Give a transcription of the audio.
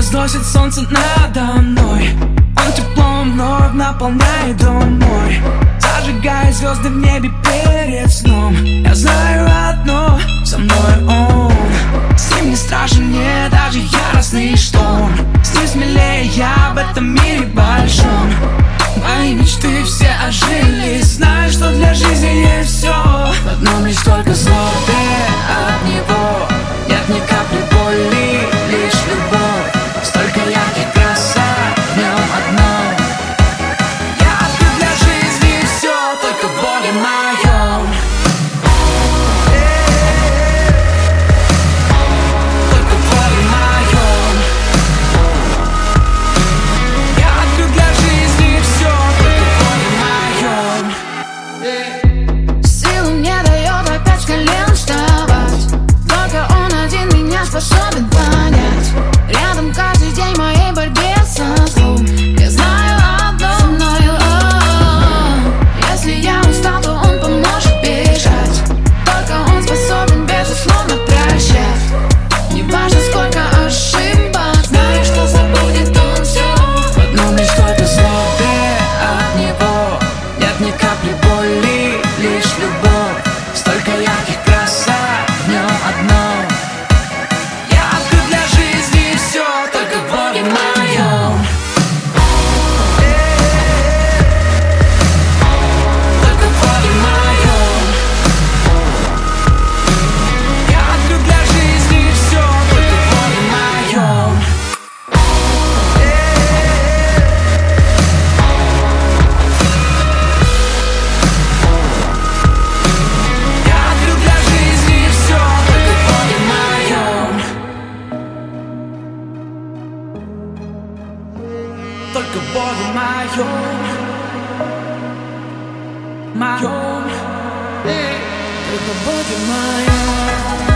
возносит солнце надо мной. Он теплом вновь наполняет дом мой, зажигая звезды в небе перед сном. Я знаю одно, со мной он. С ним не страшен мне даже яростный шторм. С ним смелее я в этом мире большом. Мои мечты все ожили, знаю, что для жизни есть все. В одном лишь только злобе от него. Нет ни капли боли, лишь любовь. Столько ярких красок в нем одном. Я открыт для жизни все, только в Боге моем. Только в Боге моем. Я открыт для жизни все, только в Боге моем. Силы мне дает опять с колен вставать. Только он один меня способен понять. Рядом каждый день моей борьбе со злом. Я знаю одно, со мною он. Если я устал, то он поможет бежать. Только он способен безусловно прощать. Не важно сколько ошибок, знаю, что забудет он все. В одном лишь только злобе от него. Нет ни капли боли, лишь любовь. Столько ярких красок в нем одном. Я открыт для жизни все, только в Боге моем. Только в Боге моем. Я открыт для жизни все, только в Боге моем. Я открыт для жизни все, только в Боге моем. Только в Боге моем. Моем. Только в Боге моем.